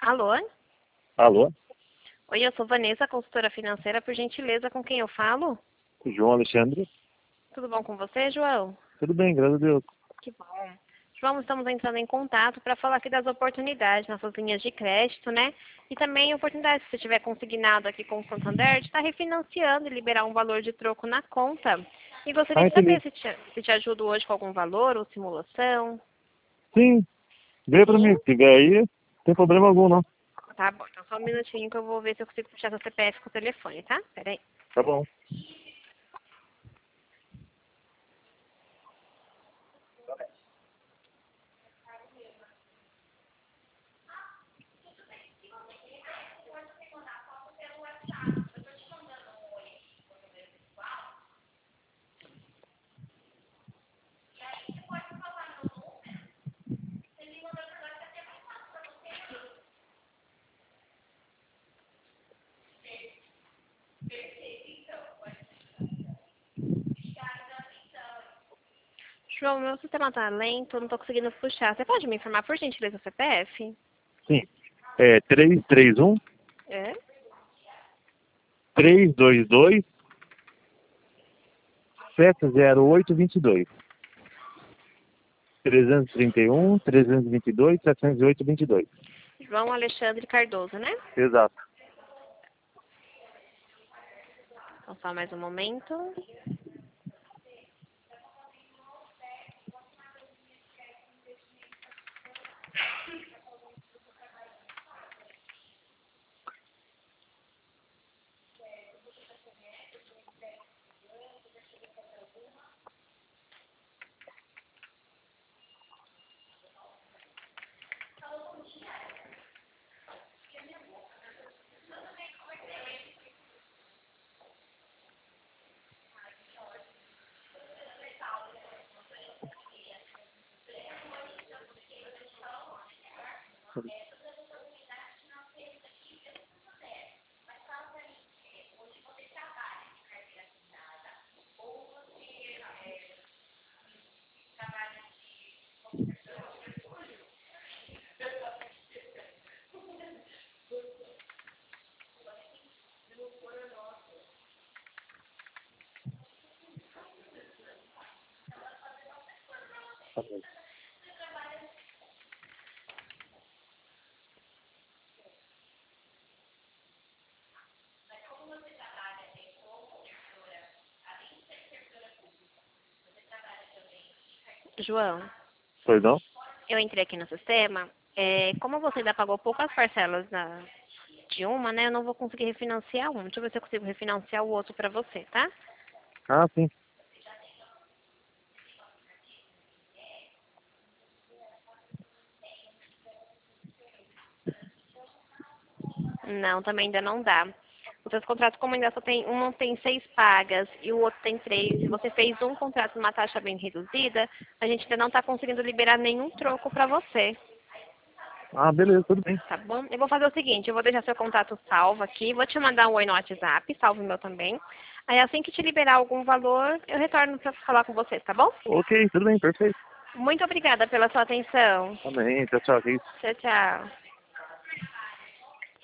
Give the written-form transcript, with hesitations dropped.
Alô? Alô? Oi, eu sou Vanessa, consultora financeira, por gentileza, com quem eu falo? João Alexandre? Tudo bom com você, João? Tudo bem, graças a Deus. Que bom. João, estamos entrando em contato para falar aqui das oportunidades, nossas linhas de crédito, né? E também oportunidades, se você tiver consignado aqui com o Santander, de estar refinanciando e liberar um valor de troco na conta. E gostaria de saber Entendi. se te ajudo hoje com algum valor ou simulação. Sim, vê pra mim. Sim? Se tiver aí, não tem problema algum, não. Tá bom, então só um minutinho que eu vou ver se eu consigo puxar seu CPF com o telefone, tá? Pera aí. Tá bom. João, meu sistema tá lento, eu não tô conseguindo puxar. Você pode me informar, por gentileza, o CPF? Sim. É 331 É? 322 70822. 331 322 70822. João Alexandre Cardoso, né? Exato. Então, só mais um momento. Tá bom. João, Pois não? eu entrei aqui no sistema. Como você ainda pagou poucas parcelas de uma, né? Eu não vou conseguir refinanciar um. Deixa eu ver se eu consigo refinanciar o outro pra você, tá? Ah, sim. Não, também ainda não dá. Os seus contratos, como ainda só tem um tem 6 pagas e o outro tem 3, e você fez um contrato numa taxa bem reduzida, a gente ainda não está conseguindo liberar nenhum troco para você, Ah, beleza, tudo bem. tá bom? Eu vou fazer o seguinte, eu vou deixar seu contato salvo aqui, vou te mandar um oi no WhatsApp, salve o meu também. Aí assim que te liberar algum valor, eu retorno para falar com você, tá bom? Ok, tudo bem, perfeito. Muito obrigada pela sua atenção. Amém. Tchau, tchau. Que isso? Tchau, tchau.